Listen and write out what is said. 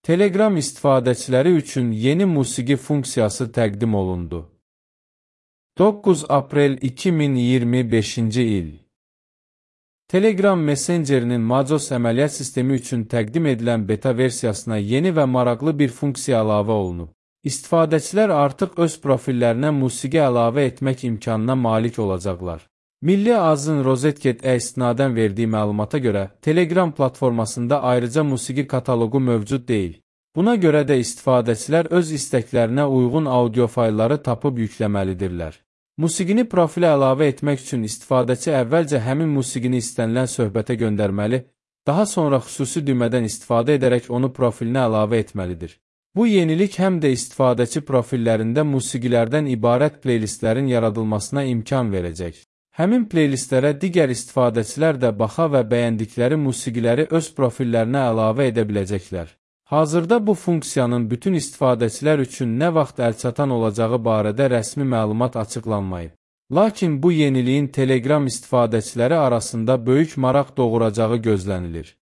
Telegram istifadəçiləri üçün yeni musiqi funksiyası təqdim olundu. 9 aprel 2025-ci il. Telegram Messengerinin Majos əməliyyat sistemi üçün təqdim edilən beta versiyasına yeni və maraqlı bir funksiya əlavə olunub. İstifadəçilər artıq öz profillərinə musiqi əlavə etmək imkanına malik olacaqlar. Milli Azın Rozetket-ə istinadən verdiyi məlumata görə, Telegram platformasında ayrıca musiqi kataloqu mövcud deyil. Buna görə də istifadəçilər öz istəklərinə uyğun audio faylları tapıb yükləməlidirlər. Musiqini profilə əlavə etmək üçün istifadəçi əvvəlcə həmin musiqini istənilən söhbətə göndərməli, daha sonra xüsusi düymədən istifadə edərək onu profilinə əlavə etməlidir. Bu yenilik həm də istifadəçi profillərində musiqilərdən ibarət playlistlərin yaradılmasına imkan verəcək. Həmin playlistlərə digər istifadəçilər də baxa və bəyəndikləri musiqiləri öz profillərinə əlavə edə biləcəklər. Hazırda bu funksiyanın bütün istifadəçilər üçün nə vaxt əlçatan olacağı barədə rəsmi məlumat açıqlanmayıb. Lakin bu yeniliyin Telegram istifadəçiləri arasında böyük maraq doğuracağı gözlənilir.